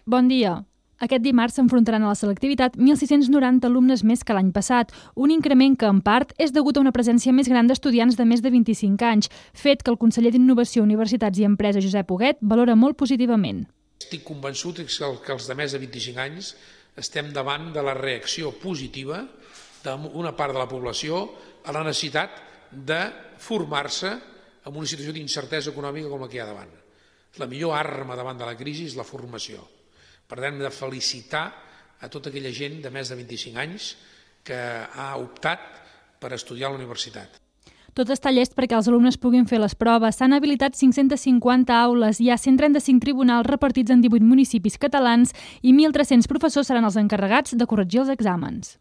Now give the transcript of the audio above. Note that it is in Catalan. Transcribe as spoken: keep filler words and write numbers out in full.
Bon dia. Aquest dimarts s'enfrontaran a la selectivitat mil sis-cents noranta alumnes més que l'any passat, un increment que, en part, és degut a una presència més gran d'estudiants de més de vint-i-cinc anys, fet que el conseller d'Innovació, Universitats i Empresa, Josep Huguet, valora molt positivament. Estic convençut que els de més de vint-i-cinc anys estem davant de la reacció positiva d'una part de la població a la necessitat de formar-se en una situació d'incertesa econòmica com la que hi ha davant. La millor arma davant de la crisi és la formació. Per tant, hem de felicitar a tota aquella gent de més de vint-i-cinc anys que ha optat per estudiar a la universitat. Tot està llest perquè els alumnes puguin fer les proves. S'han habilitat cinc-centes cinquanta aules, hi ha cent trenta-cinc tribunals repartits en divuit municipis catalans i mil tres-cents professors seran els encarregats de corregir els exàmens.